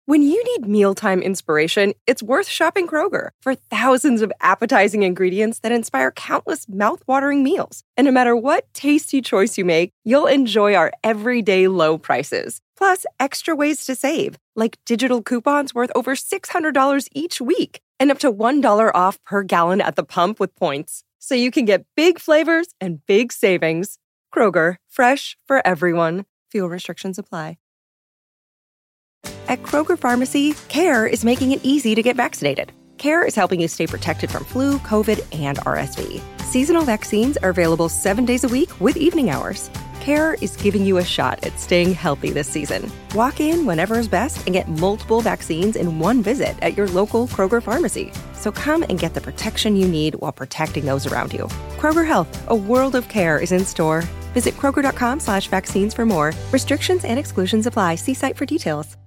When you need mealtime inspiration, it's worth shopping Kroger for thousands of appetizing ingredients that inspire countless mouth-watering meals. And no matter what tasty choice you make, you'll enjoy our everyday low prices. Plus, extra ways to save, like digital coupons worth over $600 each week and up to $1 off per gallon at the pump with points. So you can get big flavors and big savings. Kroger, fresh for everyone. Fuel restrictions apply. At Kroger Pharmacy, CARE is making it easy to get vaccinated. CARE is helping you stay protected from flu, COVID, and RSV. Seasonal vaccines are available 7 days a week with evening hours. CARE is giving you a shot at staying healthy this season. Walk in whenever is best and get multiple vaccines in one visit at your local Kroger Pharmacy. So come and get the protection you need while protecting those around you. Kroger Health, a world of care is in store. Visit Kroger.com/vaccines for more. Restrictions and exclusions apply. See site for details.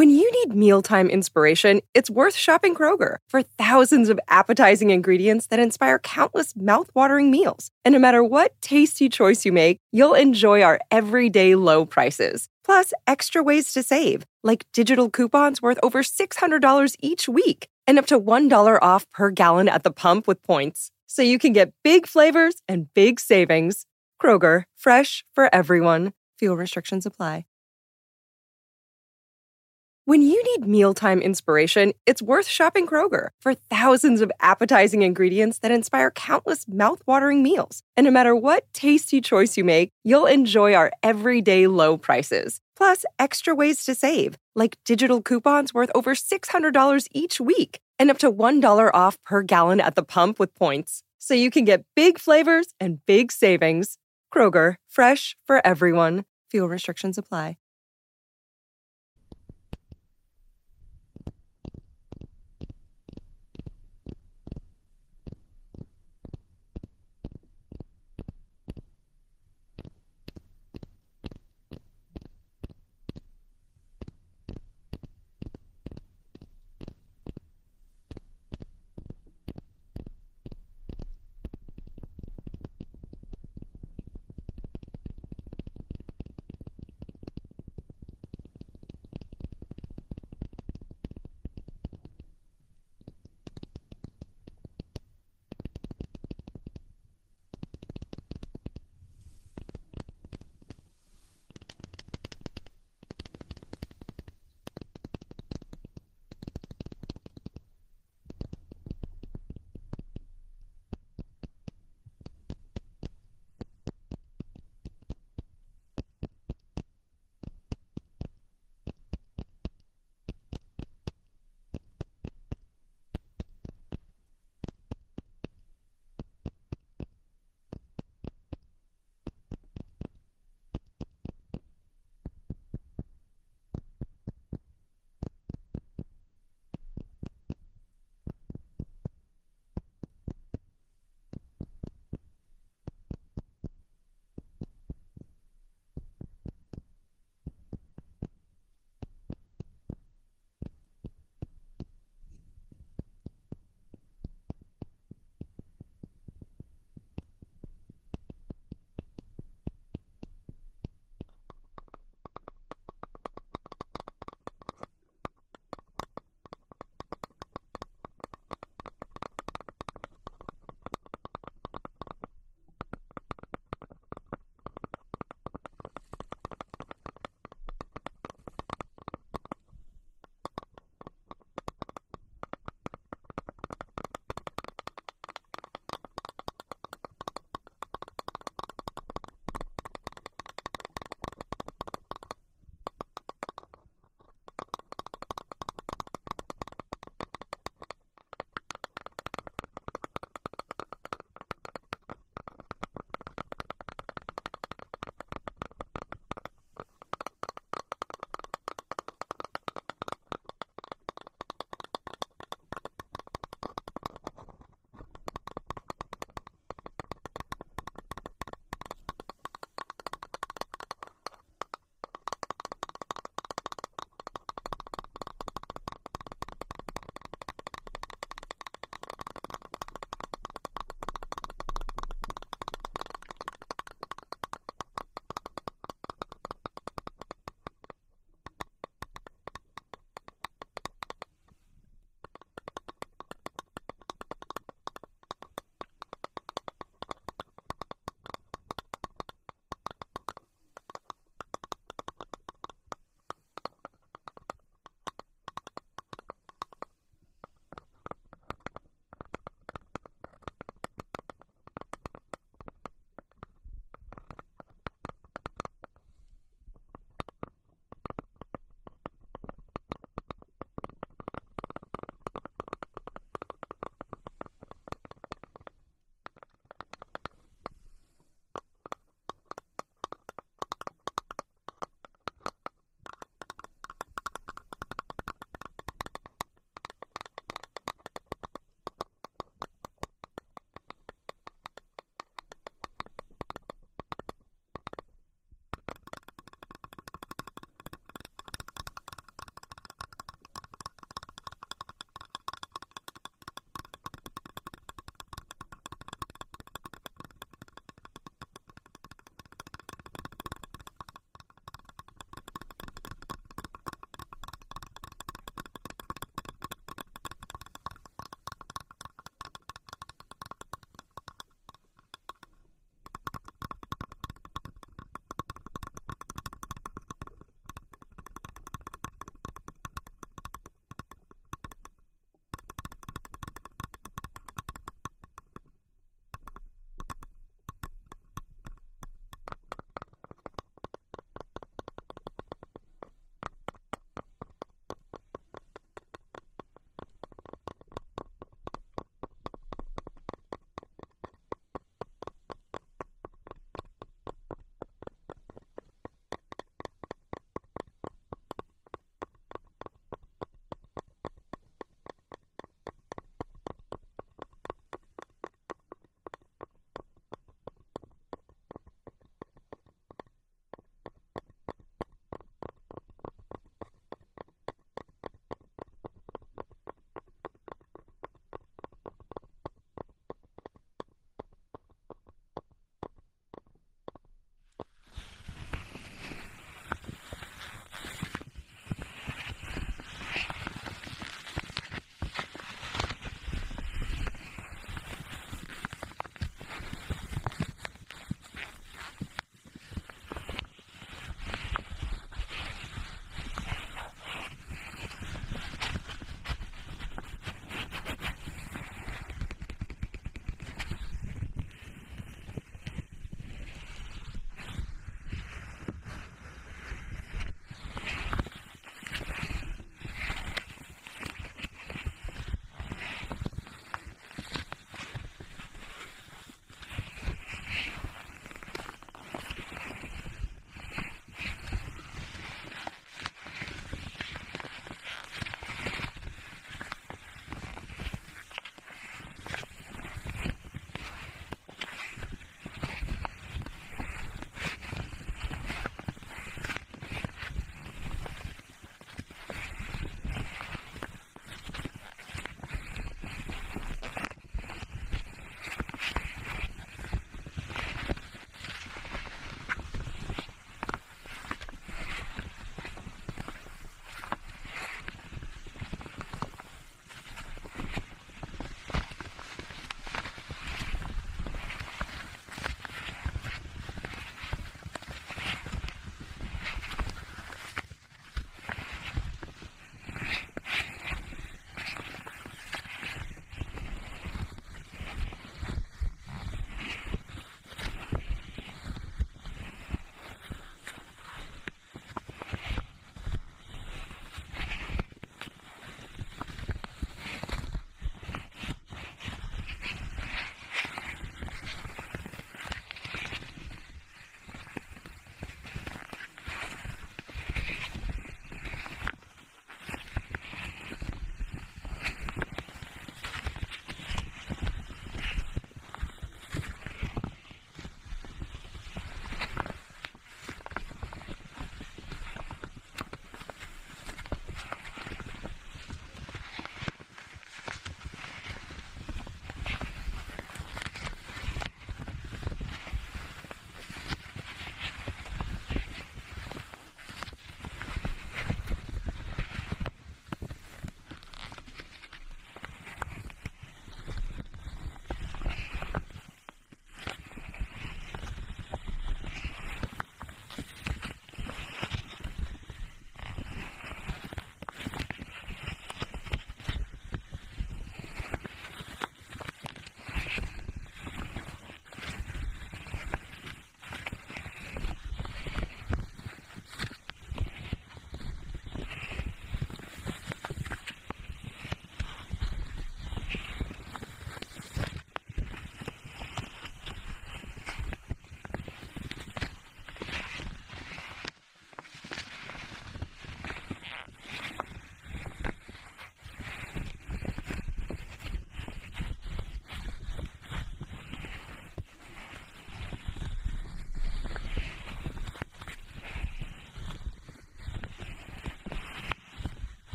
When you need mealtime inspiration, it's worth shopping Kroger for thousands of appetizing ingredients that inspire countless mouthwatering meals. And no matter what tasty choice you make, you'll enjoy our everyday low prices. Plus, extra ways to save, like digital coupons worth over $600 each week and up to $1 off per gallon at the pump with points. So you can get big flavors and big savings. Kroger, fresh for everyone. Fuel restrictions apply. When you need mealtime inspiration, it's worth shopping Kroger for thousands of appetizing ingredients that inspire countless mouthwatering meals. And no matter what tasty choice you make, you'll enjoy our everyday low prices. Plus, extra ways to save, like digital coupons worth over $600 each week and up to $1 off per gallon at the pump with points. So you can get big flavors and big savings. Kroger, fresh for everyone. Fuel restrictions apply.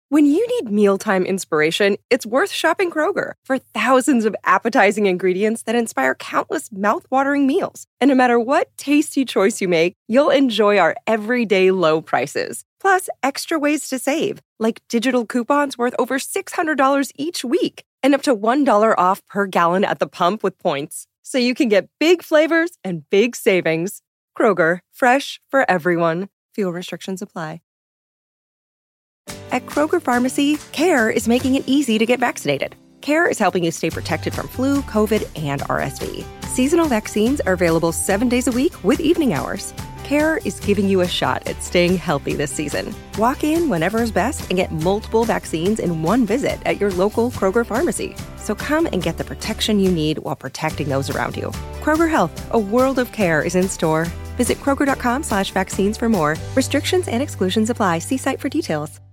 When you need mealtime inspiration, it's worth shopping Kroger for thousands of appetizing ingredients that inspire countless mouth-watering meals. And no matter what tasty choice you make, you'll enjoy our everyday low prices. Plus, extra ways to save, like digital coupons worth over $600 each week and up to $1 off per gallon at the pump with points. So you can get big flavors and big savings. Kroger, fresh for everyone. Fuel restrictions apply. At Kroger Pharmacy, CARE is making it easy to get vaccinated. CARE is helping you stay protected from flu, COVID, and RSV. Seasonal vaccines are available 7 days a week with evening hours. CARE is giving you a shot at staying healthy this season. Walk in whenever is best and get multiple vaccines in one visit at your local Kroger Pharmacy. So come and get the protection you need while protecting those around you. Kroger Health, a world of care is in store. Visit Kroger.com/vaccines for more. Restrictions and exclusions apply. See site for details.